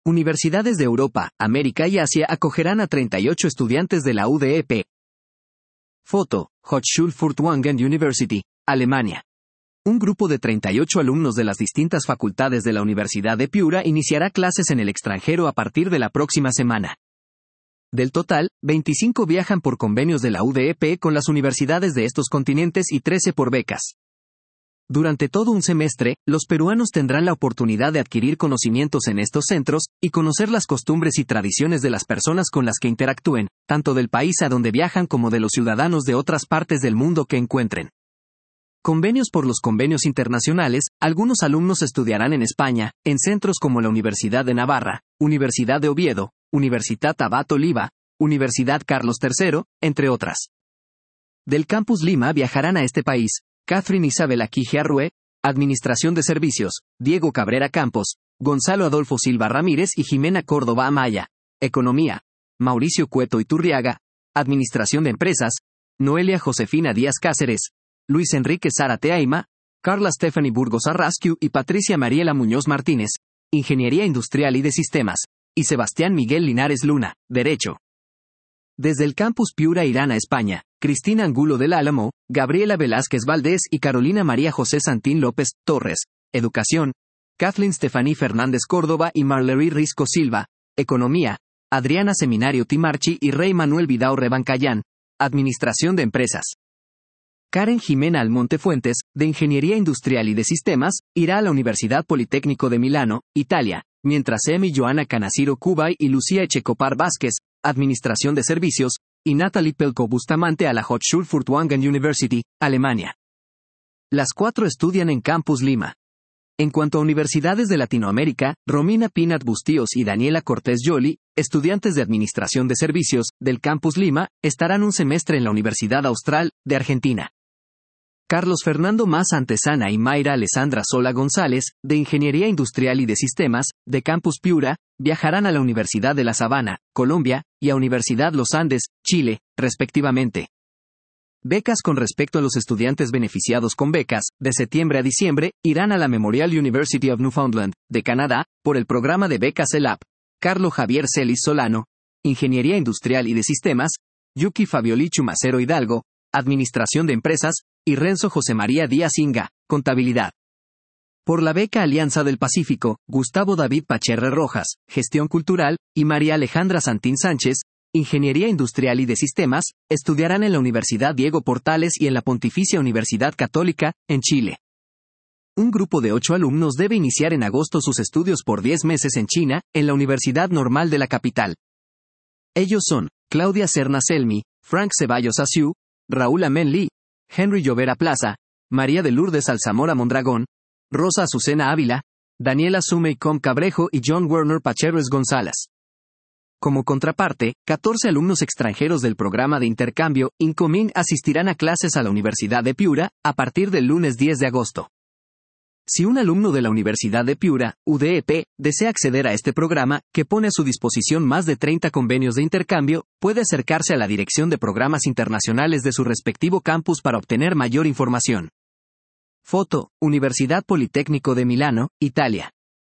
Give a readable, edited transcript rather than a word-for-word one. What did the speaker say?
Universidades de Europa, América y Asia acogerán a 38 estudiantes de la UDEP. Foto, Hochschule Furtwangen University, Alemania. Un grupo de 38 alumnos de las distintas facultades de la Universidad de Piura iniciará clases en el extranjero a partir de la próxima semana. Del total, 25 viajan por convenios de la UDEP con las universidades de estos continentes y 13 por becas. Durante todo un semestre, los peruanos tendrán la oportunidad de adquirir conocimientos en estos centros y conocer las costumbres y tradiciones de las personas con las que interactúen, tanto del país a donde viajan como de los ciudadanos de otras partes del mundo que encuentren. Convenios por los convenios internacionales, algunos alumnos estudiarán en España, en centros como la Universidad de Navarra, Universidad de Oviedo, Universitat Abat Oliba, Universidad Carlos III, entre otras. Del Campus Lima viajarán a este país Catherine Isabel Aquije Arrué, Administración de Servicios, Diego Cabrera Campos, Gonzalo Adolfo Silva Ramírez y Jimena Córdoba Amaya, Economía, Mauricio Cueto Iturriaga, Administración de Empresas, Noelia Josefina Díaz Cáceres, Luis Enrique Zárate Aima, Carla Stephanie Burgos Arrasquiu y Patricia Mariela Muñoz Martínez, Ingeniería Industrial y de Sistemas, y Sebastián Miguel Linares Luna, Derecho. Desde el Campus Piura irán a España, Cristina Angulo del Álamo, Gabriela Velázquez Valdés y Carolina María José Santín López Torres, Educación, Kathleen Stephanie Fernández Córdoba y Marlery Risco Silva, Economía, Adriana Seminario Timarchi y Rey Manuel Vidao Rebancayán, Administración de Empresas. Karen Jimena Almonte Fuentes, de Ingeniería Industrial y de Sistemas, irá a la Universidad Politécnico de Milano, Italia, mientras Emi Joana Canaciro Cubay y Lucía Echecopar Vázquez, Administración de Servicios, y Natalie Pelko Bustamante a la Hochschule Furtwangen University, Alemania. Las 4 estudian en Campus Lima. En cuanto a universidades de Latinoamérica, Romina Pinat Bustíos y Daniela Cortés Yoli, estudiantes de Administración de Servicios, del Campus Lima, estarán un semestre en la Universidad Austral, de Argentina. Carlos Fernando Maza Antesana y Mayra Alessandra Sola González, de Ingeniería Industrial y de Sistemas, de Campus Piura, viajarán a la Universidad de La Sabana, Colombia, y a Universidad Los Andes, Chile, respectivamente. Becas. Con respecto a los estudiantes beneficiados con becas, de septiembre a diciembre, irán a la Memorial University of Newfoundland, de Canadá, por el programa de becas ELAP. Carlo Javier Celis Solano, Ingeniería Industrial y de Sistemas, Yuki Fabioli Chumacero Hidalgo, Administración de Empresas, y Renzo José María Díaz Inga, Contabilidad. Por la beca Alianza del Pacífico, Gustavo David Pacherre Rojas, Gestión Cultural, y María Alejandra Santín Sánchez, Ingeniería Industrial y de Sistemas, estudiarán en la Universidad Diego Portales y en la Pontificia Universidad Católica, en Chile. Un grupo de 8 alumnos debe iniciar en agosto sus estudios por 10 meses en China, en la Universidad Normal de la capital. Ellos son, Claudia Serna Selmi, Frank Ceballos Asiu, Raúl Amen Lee, Henry Llovera Plaza, María de Lourdes Alzamora Mondragón, Rosa Azucena Ávila, Daniela Sumeycom Cabrejo y John Werner Pacheres González. Como contraparte, 14 alumnos extranjeros del programa de intercambio Incoming asistirán a clases a la Universidad de Piura, a partir del lunes 10 de agosto. Si un alumno de la Universidad de Piura, UDEP, desea acceder a este programa, que pone a su disposición más de 30 convenios de intercambio, puede acercarse a la Dirección de Programas Internacionales de su respectivo campus para obtener mayor información. Foto, Universidad Politécnico de Milano, Italia.